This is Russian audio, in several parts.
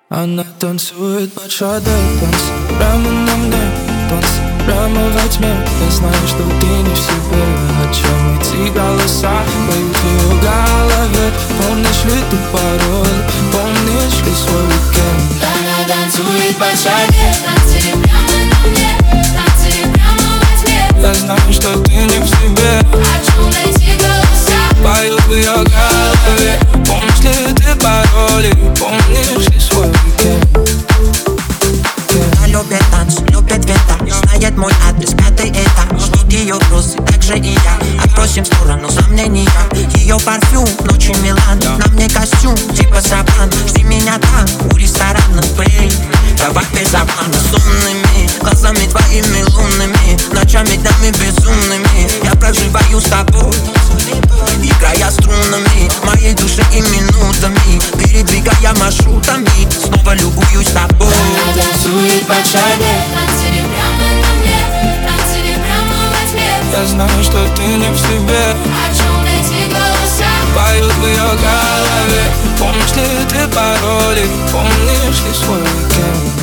Она танцует под шадой, танц прямо на мне, танц прямо во тьме. Я знаю, что ты не в себе. О чем эти голоса поют в ее голове? Помнишь ли ты пароль? Помнишь ли свой уикенд? Она танцует под шаге, танцы прямо на мне, танцы прямо во тьме. Я знаю, что ты не в себе. О чем эти голоса поют в ее голове? Помнишь ли ты пароли? Помнишь ли свой уикенд? Она любит танцы, любит ветер, знает мой адрес, 5-й этаж. Ждут ее розы, так же и я. Отбросим в сторону сомнения. Ее парфюм, ночью Милан. На мне костюм, типа сапан. Жди меня там, у ресторана, бэй. Давай без обмана, с умными глазами твоими лунными, ночами, днями безумными. Я проживаю с тобой, играя струнами моей души и минутами, передвигая маршрутами. Снова любуюсь тобой. Она танцует под шаге, танцы прямо на мне, танцы прямо во тьме. Я знаю, что ты не в себе. О чем эти голоса поют в ее голове? Помнишь ли ты пароли? Помнишь ли свой уикенд?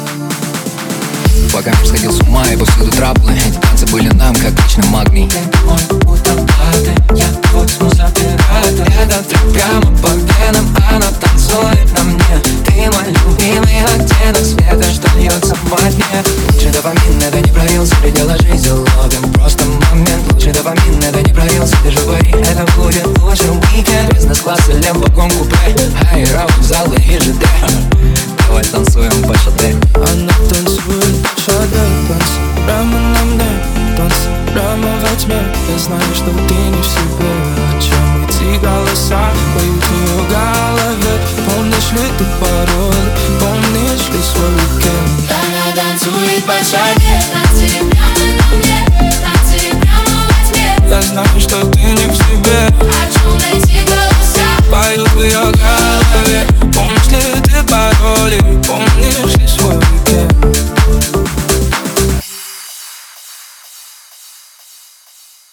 Пока мир сходил с ума и повсюду траблы, эти танцы были нам как личный магний. Ты мой утопаты, я твой смусоператор. Этот трек прямо по венам, она танцует на мне. Ты мой любимый оттенок света, что льется во тьме. Лучший дофамин, это не проявился, предела жизни ловим просто момент. Лучший дофамин, это не проявился, ты же говори, это будет лучший уикенд. Бизнес-класс или в вагон купе, аэро, вокзалы и ЖД. Давай танцуем по шаде. Она танцует под шагой, танц прямо на мне, танц прямо во тьме. Я знаю, что ты не в себе. О чем эти голоса поют в ее голове? Помнишь ли ты пароль? Помнишь ли свой уикенд? Она танцует под шаге.